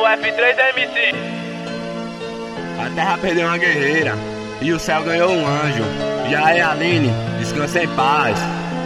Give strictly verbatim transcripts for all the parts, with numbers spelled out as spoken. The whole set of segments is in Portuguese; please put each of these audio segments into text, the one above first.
sou F três M C. A terra perdeu uma guerreira e o céu ganhou um anjo. Já é Aline, descansa em paz.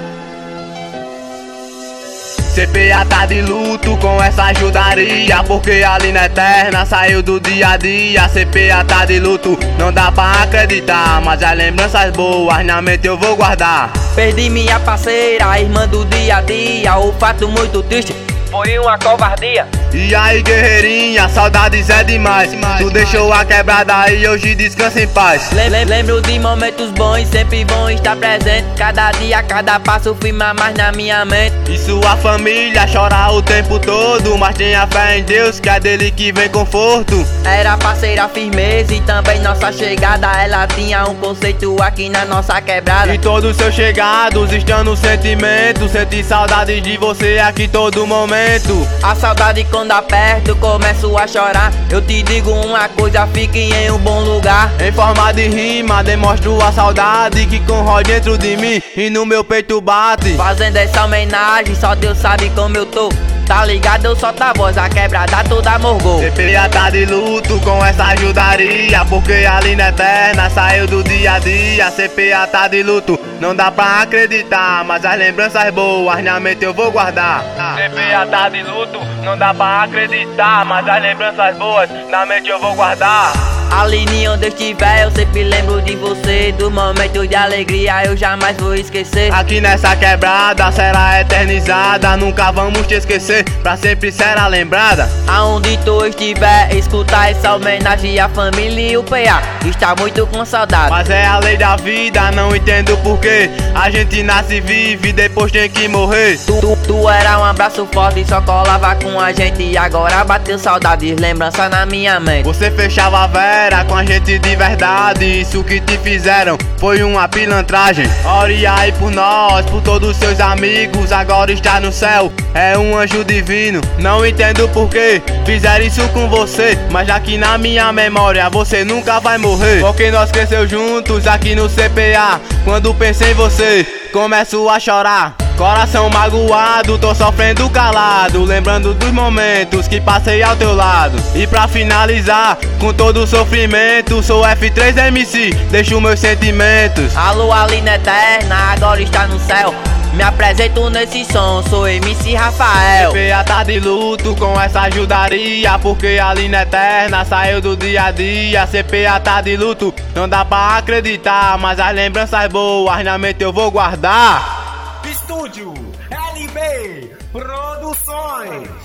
C P A tá de luto com essa ajudaria, porque a Aline eterna saiu do dia a dia. C P A tá de luto, não dá pra acreditar, mas as lembranças boas na mente eu vou guardar. Perdi minha parceira, irmã do dia a dia, o fato muito triste foi uma covardia. E aí guerreirinha, saudades é demais, demais Tu demais. Deixou a quebrada e hoje descansa em paz. Lem Lembro de momentos bons, sempre vão estar presentes. Cada dia, cada passo firma mais na minha mente. E sua família chora o tempo todo, mas tenha fé em Deus que é dele que vem conforto. Era parceira firmeza e também nossa chegada. Ela tinha um conceito aqui na nossa quebrada. E todos seus chegados estão no sentimento, senti saudades de você aqui todo momento. A saudade quando aperto começo a chorar. Eu te digo uma coisa, fique em um bom lugar. Em forma de rima demonstro a saudade que corrói dentro de mim e no meu peito bate. Fazendo essa homenagem, só Deus sabe como eu tô. Tá ligado, eu solto a voz, a quebrada toda morgou. C P A tá de luto com essa ajudaria, porque a Aline eterna saiu do dia a dia. C P A tá de luto, não dá pra acreditar, mas as lembranças boas na mente eu vou guardar. C P A tá de luto, não dá pra acreditar, mas as lembranças boas na mente eu vou guardar. Aline, onde eu estiver, eu sempre lembro de você. Do momento de alegria eu jamais vou esquecer. Aqui nessa quebrada será eternizada, nunca vamos te esquecer, pra sempre será lembrada. Aonde tu estiver, escutar essa homenagem à família e o P A está muito com saudade. Mas é a lei da vida, não entendo porquê. A gente nasce e vive, depois tem que morrer. Tu, tu, tu era um abraço forte, só colava com a gente. E agora bateu saudades, lembrança na minha mente. Você fechava a vera com a gente de verdade, isso que te fizeram foi uma pilantragem. Ore aí por nós, por todos seus amigos, agora está no céu, é um anjo divino. Não entendo porquê fizeram isso com você, mas aqui na minha memória você nunca vai morrer. Porque nós cresceu juntos aqui no C P A, quando pensei em você começo a chorar. Coração magoado, tô sofrendo calado, lembrando dos momentos que passei ao teu lado. E pra finalizar, com todo o sofrimento, sou F três M C, deixo meus sentimentos. Alô Aline eterna, agora está no céu, me apresento nesse som, sou M C Rafael. C P A tá de luto com essa ajudaria, porque a Aline eterna saiu do dia a dia. C P A tá de luto, não dá pra acreditar, mas as lembranças boas na mente eu vou guardar. Estúdio L B Produções.